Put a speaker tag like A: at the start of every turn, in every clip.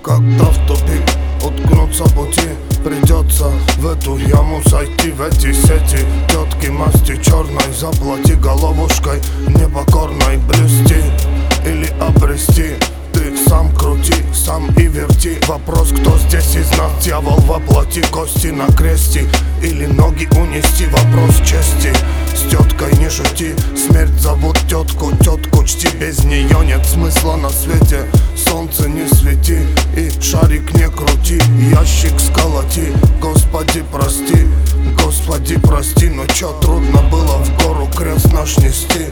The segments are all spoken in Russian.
A: Когда в тупик уткнуться пути, придется в эту яму сойти, в эти сети тетки масти черной. Заплати головушкой непокорной, блюсти или обрести. Ты сам крути, сам и верти. Вопрос, кто здесь из нас дьявол воплоти, кости на кресте или ноги унести. Вопрос чести, с теткой не шути. Смерть зовут тетку, тетку чти. Без нее нет смысла на свете. Солнце не свети и шарик не крути. Ящик сколоти, Господи прости, Господи прости. Ну чё, трудно было в гору крест наш нести?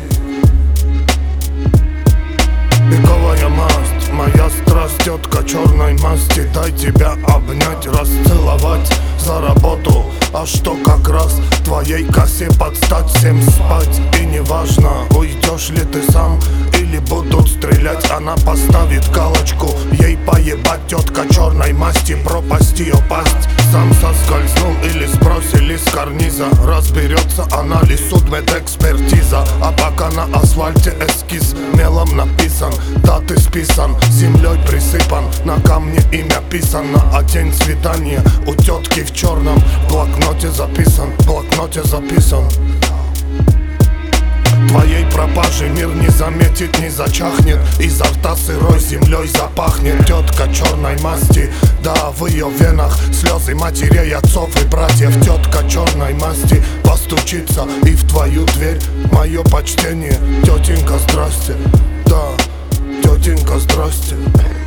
A: Пиковая масть, моя страсть, тетка черной масти. Дай тебя обнять, расцеловать за работу. А что как раз твоей косе подстать, всем спать. И неважно, уйдешь ли ты сам или будут стрелять. Она поставит галочку, ей поебать. Тетка черной масти, пропасть ее пасть. Сам соскользнул или сбросили с карниза. Разберется анализ, судмедэкспертиза. А пока на асфальте эскиз мелом написан. Даты списан, землей присыпан. На камне имя писано, а день свидания у тетки в черном. В блокноте записан, в блокноте записан. Твоей пропажи мир не заметит, не зачахнет. Изо рта сырой землей запахнет. Тетка черной масти, да, в ее венах слезы матерей, отцов и братьев. Тетка черной масти постучится и в твою дверь. Мое почтение, тетенька, здрасте. Да, тетенька, здрасте.